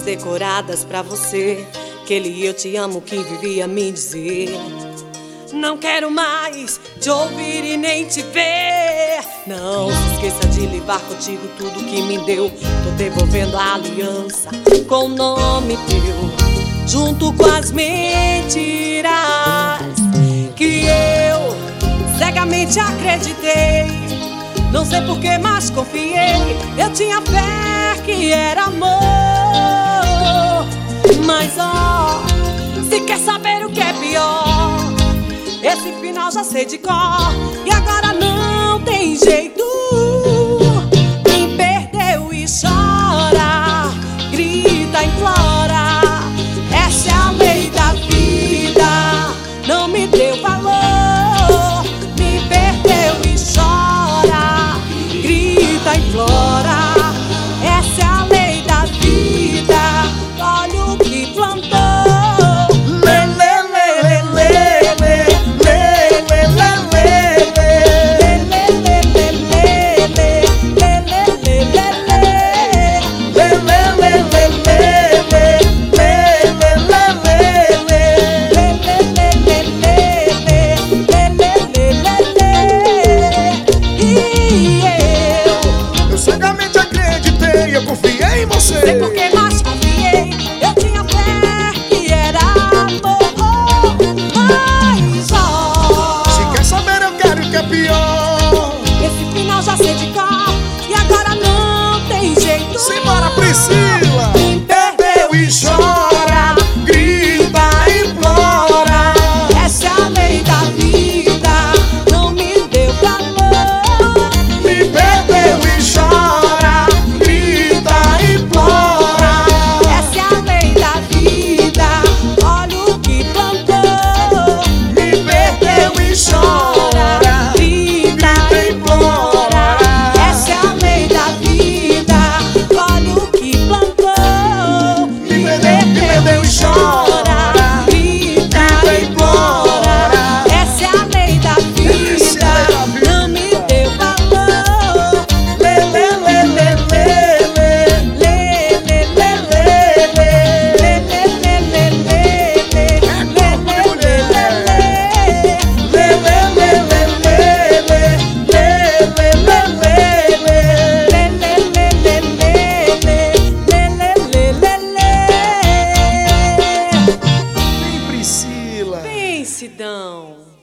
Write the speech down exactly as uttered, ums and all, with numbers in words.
decoradas pra você, aquele eu te amo que vivia me dizer. Não quero mais te ouvir e nem te ver. Não se esqueça de levar contigo tudo que me deu. Tô devolvendo a aliança com o nome teu, junto com as mentiras que eu cegamente acreditei. Não sei por que mais confiei. Eu tinha fé que era amor. Mas ó, se quer saber o que é pior, esse final já sei de cor. E agora não tem jeito. Me perdeu e chora, grita, implora. Essa é a lei da vida, não me deu valor. Me perdeu e chora, grita, implora. Essa é a lei da vida, olha o que plantou. Eu confiei em você. Sei por que mais confiei. Eu tinha fé que era amor. Mas ó, se quer saber eu quero o que é pior. Esse final já sei de cor. E agora não tem jeito. Simbora, Priscila. Me perdeu e chora, grita, implora. Essa é a lei da vida, não me deu valor. Me perdeu e chora, essa é a lei da vida, olha o que plantou. me perdeu e chora, grita, implora. Essa é a lei da vida, olha o que plantou. Me perdeu, me perdeu e chora, grita, implora. Essa é a lei da vida, não me deu valor. lê, lê, lê, lê, lê. Vem, Sidão.